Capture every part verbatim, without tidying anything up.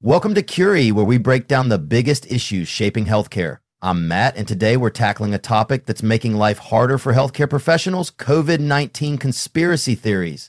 Welcome to Curie, where we break down the biggest issues shaping healthcare. I'm Matt, and today we're tackling a topic that's making life harder for healthcare professionals: COVID nineteen conspiracy theories.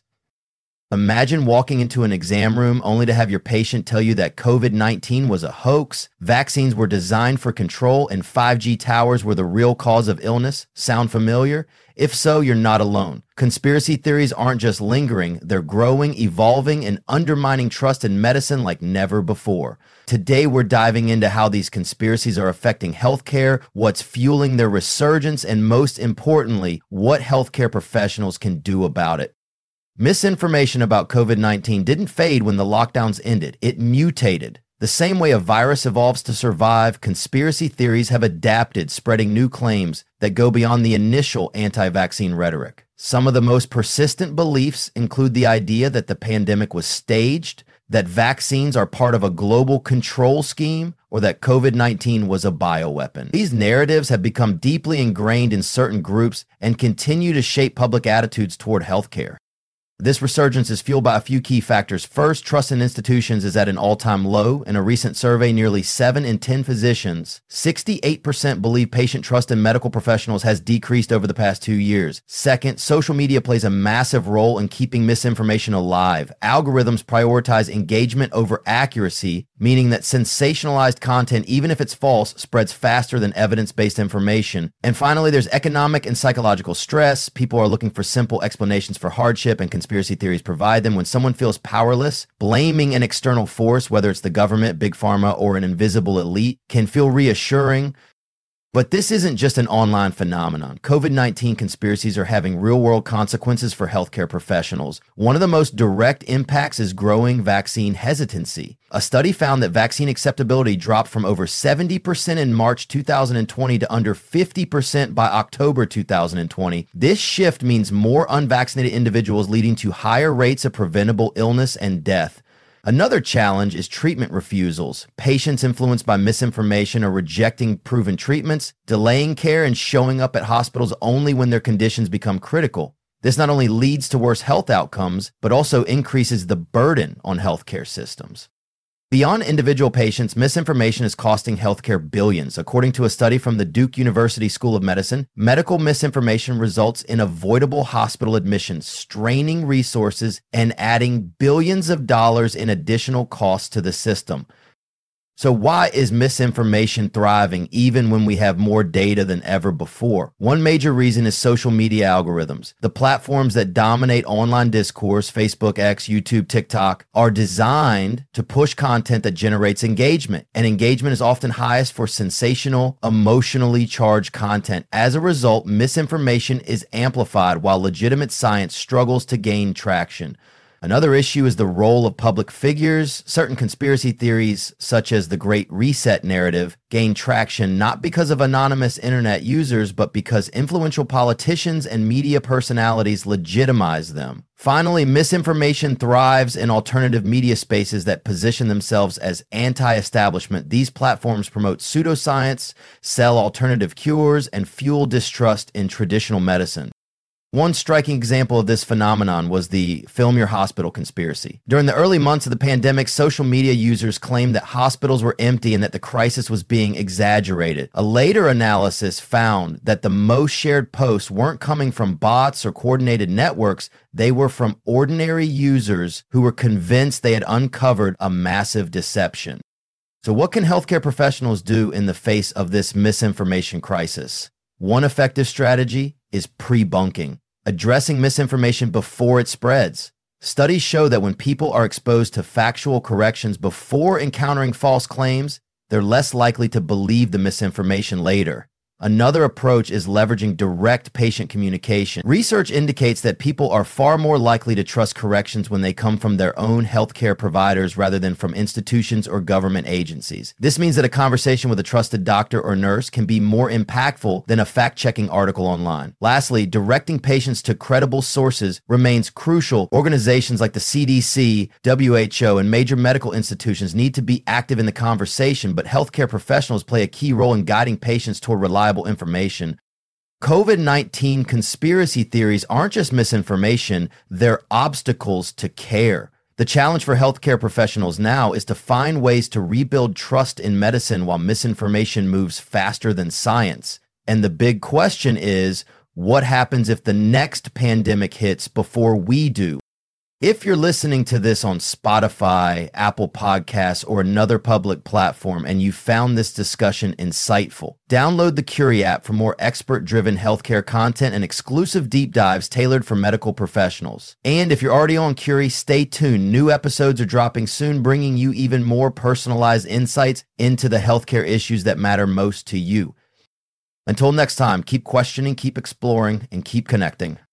Imagine walking into an exam room only to have your patient tell you that COVID nineteen was a hoax, vaccines were designed for control, and five G towers were the real cause of illness. Sound familiar? If so, you're not alone. Conspiracy theories aren't just lingering, they're growing, evolving, and undermining trust in medicine like never before. Today, we're diving into how these conspiracies are affecting healthcare, what's fueling their resurgence, and most importantly, what healthcare professionals can do about it. Misinformation about COVID nineteen didn't fade when the lockdowns ended. It mutated. The same way a virus evolves to survive, conspiracy theories have adapted, spreading new claims that go beyond the initial anti-vaccine rhetoric. Some of the most persistent beliefs include the idea that the pandemic was staged, that vaccines are part of a global control scheme, or that COVID nineteen was a bioweapon. These narratives have become deeply ingrained in certain groups and continue to shape public attitudes toward healthcare. This resurgence is fueled by a few key factors. First, trust in institutions is at an all-time low. In a recent survey, nearly seven in ten physicians, sixty-eight percent believe patient trust in medical professionals has decreased over the past two years. Second, social media plays a massive role in keeping misinformation alive. Algorithms prioritize engagement over accuracy, meaning that sensationalized content, even if it's false, spreads faster than evidence-based information. And finally, there's economic and psychological stress. People are looking for simple explanations for hardship, and conspiracy theories provide them. When someone feels powerless, blaming an external force, whether it's the government, big pharma, or an invisible elite, can feel reassuring. But this isn't just an online phenomenon. COVID nineteen conspiracies are having real-world consequences for healthcare professionals. One of the most direct impacts is growing vaccine hesitancy. A study found that vaccine acceptability dropped from over seventy percent in March two thousand twenty to under fifty percent by October two thousand twenty. This shift means more unvaccinated individuals, leading to higher rates of preventable illness and death. Another challenge is treatment refusals. Patients influenced by misinformation are rejecting proven treatments, delaying care, and showing up at hospitals only when their conditions become critical. This not only leads to worse health outcomes, but also increases the burden on healthcare systems. Beyond individual patients, misinformation is costing healthcare billions. According to a study from the Duke University School of Medicine, medical misinformation results in avoidable hospital admissions, straining resources, and adding billions of dollars in additional costs to the system. So why is misinformation thriving even when we have more data than ever before? One major reason is social media algorithms. The platforms that dominate online discourse, Facebook, X, YouTube, TikTok, are designed to push content that generates engagement. And engagement is often highest for sensational, emotionally charged content. As a result, misinformation is amplified while legitimate science struggles to gain traction. Another issue is the role of public figures. Certain conspiracy theories, such as the Great Reset narrative, gain traction not because of anonymous internet users, but because influential politicians and media personalities legitimize them. Finally, misinformation thrives in alternative media spaces that position themselves as anti-establishment. These platforms promote pseudoscience, sell alternative cures, and fuel distrust in traditional medicine. One striking example of this phenomenon was the Film Your Hospital conspiracy. During the early months of the pandemic, social media users claimed that hospitals were empty and that the crisis was being exaggerated. A later analysis found that the most shared posts weren't coming from bots or coordinated networks. They were from ordinary users who were convinced they had uncovered a massive deception. So what can healthcare professionals do in the face of this misinformation crisis? One effective strategy is pre-bunking. Addressing misinformation before it spreads. Studies show that when people are exposed to factual corrections before encountering false claims, they're less likely to believe the misinformation later. Another approach is leveraging direct patient communication. Research indicates that people are far more likely to trust corrections when they come from their own healthcare providers rather than from institutions or government agencies. This means that a conversation with a trusted doctor or nurse can be more impactful than a fact-checking article online. Lastly, directing patients to credible sources remains crucial. Organizations like the C D C, W H O, and major medical institutions need to be active in the conversation, but healthcare professionals play a key role in guiding patients toward reliable information. COVID nineteen conspiracy theories aren't just misinformation, they're obstacles to care. The challenge for healthcare professionals now is to find ways to rebuild trust in medicine while misinformation moves faster than science. And the big question is, what happens if the next pandemic hits before we do? If you're listening to this on Spotify, Apple Podcasts, or another public platform and you found this discussion insightful, download the Curie app for more expert-driven healthcare content and exclusive deep dives tailored for medical professionals. And if you're already on Curie, stay tuned. New episodes are dropping soon, bringing you even more personalized insights into the healthcare issues that matter most to you. Until next time, keep questioning, keep exploring, and keep connecting.